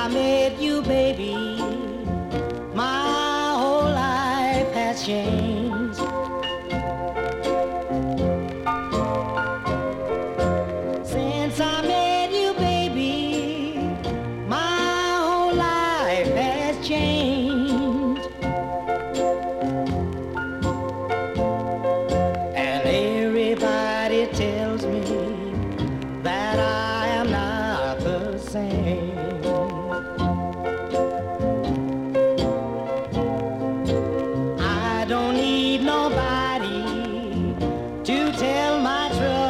I met you, baby, my whole life has changed. Since I met you, baby, my whole life has changed. And everybody tells me that I am not the same. I don't need nobody to tell my trouble.